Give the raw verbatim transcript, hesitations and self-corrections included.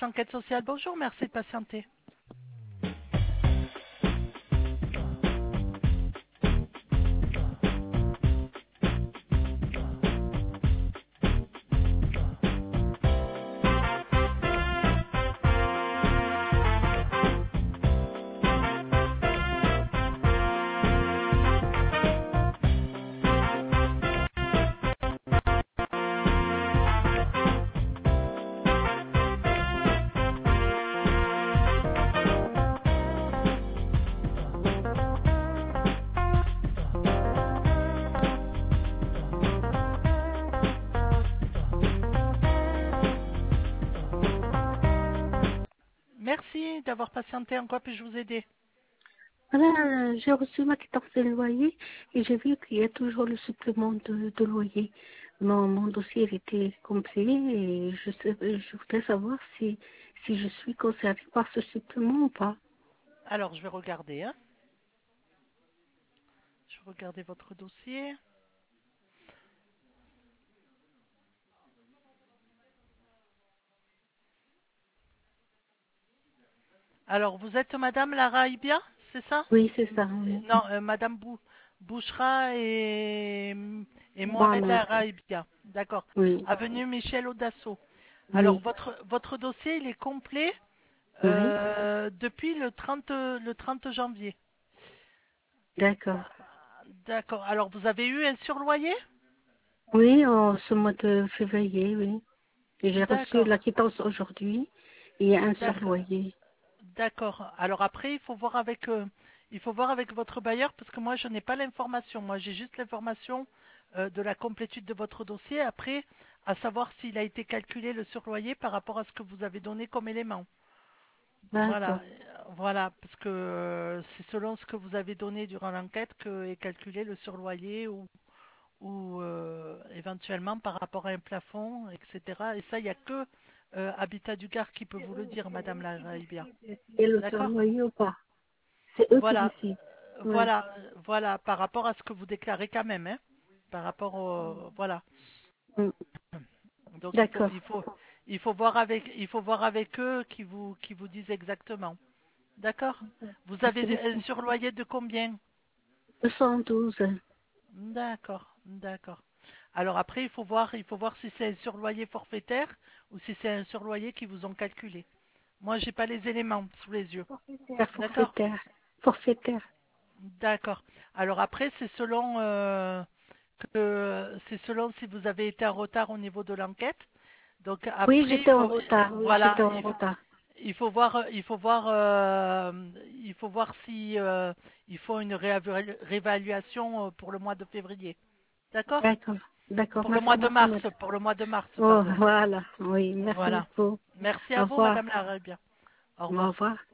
Enquête sociale, bonjour, merci de patienter. Merci d'avoir patienté, en quoi puis-je vous aider? Voilà, j'ai reçu ma quittance de loyer et j'ai vu qu'il y a toujours le supplément de, de loyer. Mon, mon dossier il était complet et je, sais, je voudrais savoir si, si je suis concernée par ce supplément ou pas. Alors, je vais regarder, hein. Je vais regarder votre dossier. Alors, vous êtes Madame Lara Ibia, c'est ça? Oui, c'est ça, oui. Non, euh, Madame Bou Bouchra et, et Mohamed Mohamed, Lara Ibia. D'accord. oui, Avenue Michel Audasso. Alors, oui, votre, votre dossier, il est complet oui, euh, depuis le trente, le trente janvier. d'accord. D'accord. Alors, vous avez eu un surloyer? Oui, en ce mois de février, oui. Et j'ai reçu D'accord. la quittance aujourd'hui et un D'accord. surloyer. D'accord. Alors après, il faut voir avec, euh, il faut voir avec votre bailleur parce que moi, je n'ai pas l'information. Moi, j'ai juste l'information euh, de la complétude de votre dossier. Après, à savoir s'il a été calculé le surloyer par rapport à ce que vous avez donné comme élément. Voilà, D'accord, euh, voilà, parce que euh, c'est selon ce que vous avez donné durant l'enquête que est calculé le surloyer ou, ou euh, éventuellement par rapport à un plafond, et cetera. Et ça, il n'y a que euh, Habitat du Gard qui peut vous le dire, Madame la Raïbia. et le D'accord? surloyer ou pas. C'est eux qui Voilà, décident. euh, Oui, voilà, euh, voilà, par rapport à ce que vous déclarez quand même, hein, par rapport au, voilà. mm, Donc il faut, d'accord. il faut, il faut voir avec, il faut voir avec eux qui vous, qui vous disent exactement. D'accord? Vous Merci avez un beaucoup. surloyer de combien? deux cent douze. D'accord, d'accord. Alors après, il faut voir, il faut voir si c'est un surloyer forfaitaire ou si c'est un surloyer qui vous ont calculé. Moi, j'ai pas les éléments sous les yeux. Forfaitaire, D'accord? forfaitaire, forfaitaire. D'accord. Alors après, c'est selon euh, que c'est selon si vous avez été en retard au niveau de l'enquête. Donc Oui, après, il j'étais en faut retard. Oui, voilà, j'étais en il faut, retard. il faut voir, il faut voir, euh, il faut voir si euh, il faut une réévalu- réévaluation euh, pour le mois de février. D'accord? D'accord, d'accord. Pour le Merci mois de beaucoup, mars, madame. pour le mois de mars, Oh, pardon. voilà. Oui, merci Voilà. beaucoup. Merci Au à vous, revoir. Madame Larabia. Au Au revoir. revoir.